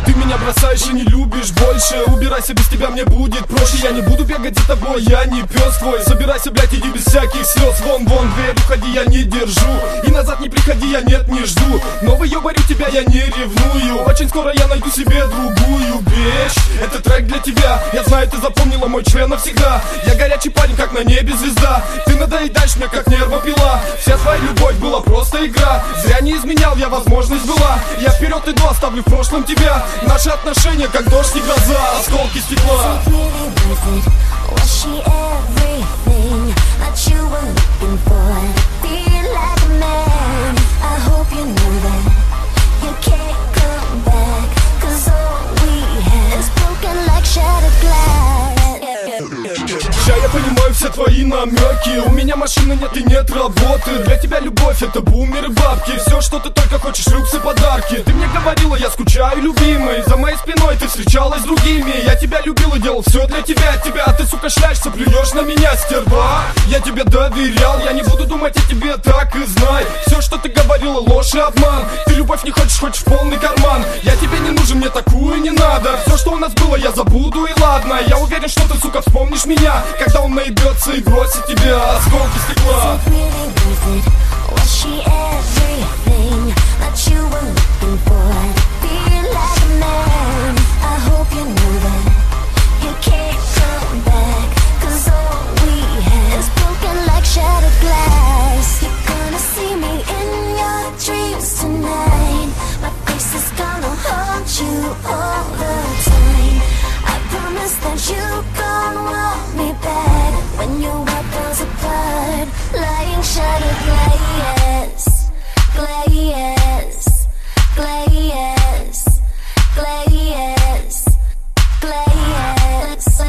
Ты меня бросаешь и не любишь больше. Убирайся, без тебя мне будет проще. Я не буду бегать за тобой, я не пес твой. Собирайся, блядь, иди без всяких слез. Вон, дверь, уходи, я не держу. И назад не приходи, я нет, не жду. Но выебарю тебя, я не ревную. Очень скоро я найду себе другую вещь. Это трек для тебя. Я знаю, ты запомнила мой член навсегда. Я горячий парень, как на небе звезда. Ты надоедаешь мне, как нервопила. Вся твоя любовь была просто игра. Зря не изменял, я возможность была. Я вперед иду, оставлю в прошлом тебя. Наши отношения, как дождь и гроза, осколки стекла. Ща я понимаю все твои намеки. У меня машины нет и нет работы. Для тебя любовь это бумеры, бабки. Все, что ты только хочешь, люксы, подарки. Ты мне говорила, я скучаю, любимый. За моей спиной ты встречалась с другими. Я тебя любил и делал все для тебя. А ты, сука, шляешься, плюешь на меня, стерва. Я тебе доверял, я не буду думать о тебе, так и знай. Все, что ты говорила, ложь и обман. Ты любовь не хочешь, хочешь в полный карман. Я тебе не нужен, мне такую не надо. Все, что у нас было, я забуду и ладно. Я уверен, что ты, сука, вспомнишь меня, когда он наебется и бросит тебя, осколки стекла. Lying shattered glass, glass, glass, glass, glass,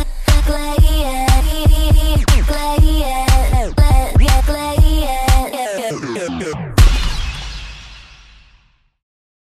glass, glass, glass.